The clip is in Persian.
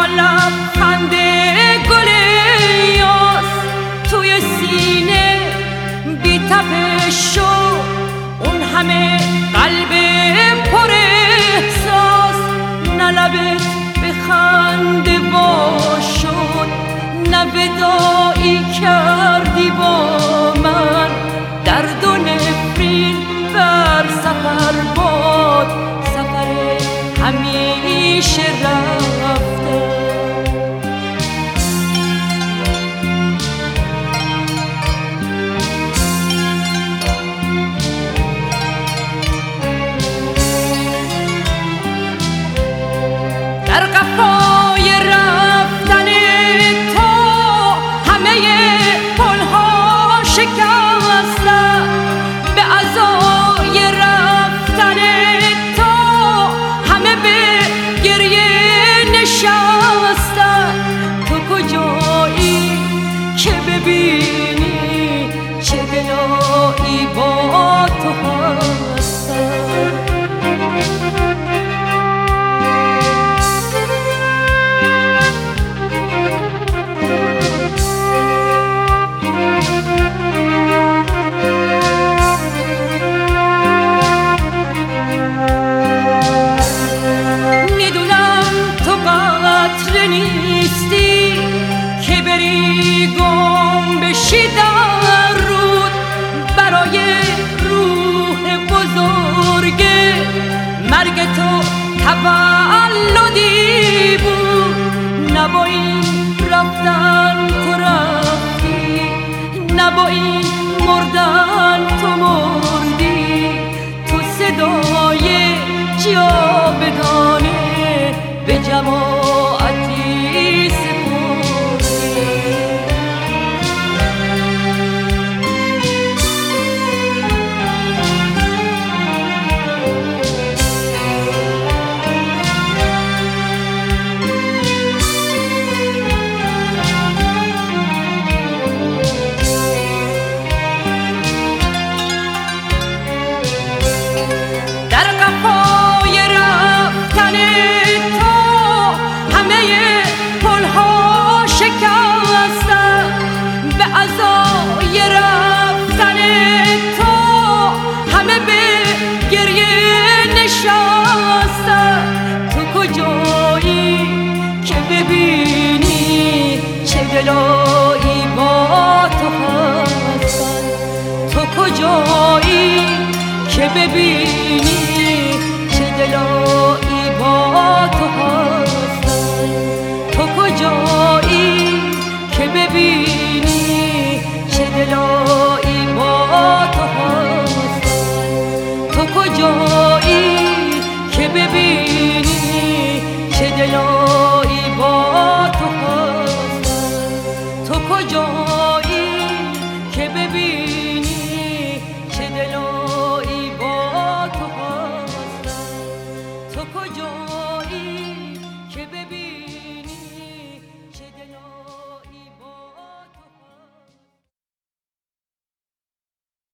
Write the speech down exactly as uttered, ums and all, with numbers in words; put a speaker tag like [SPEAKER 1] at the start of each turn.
[SPEAKER 1] اما لبخند گل یاس توی سینه بی تپش شد، اون همه قلب پر احساس. نه لبت به خنده وا شد، نه وداعی کردی با من. درد و نفرین بر سفر باد، سفر همیشه رفته. در قفای رفتن تو همه پلها شکستن، به عزای رفتن تو همه به گریه نشستن. تو کجایی که ببینی چه بلایی با تو هستن؟ نیستی که بری گم بشی در رود، برای روح بزرگ مرگ تو تولدی بود. نه با این رفتن تو رفتی، نه با این مردن تو مردی. تو صدای جاودانه به جماعتی سپردی. در قفای رفتن تو همه پلها شکستن، به عزای رفتن تو همه به گریه نشستن. تو کجایی که ببینی چه دلایی با تو هستن؟ تو کجایی که ببینی چه دلایی با تو هستن؟ تو کجایی که ببینی چه دلایی با تو هستن؟ تو کجایی که ببینی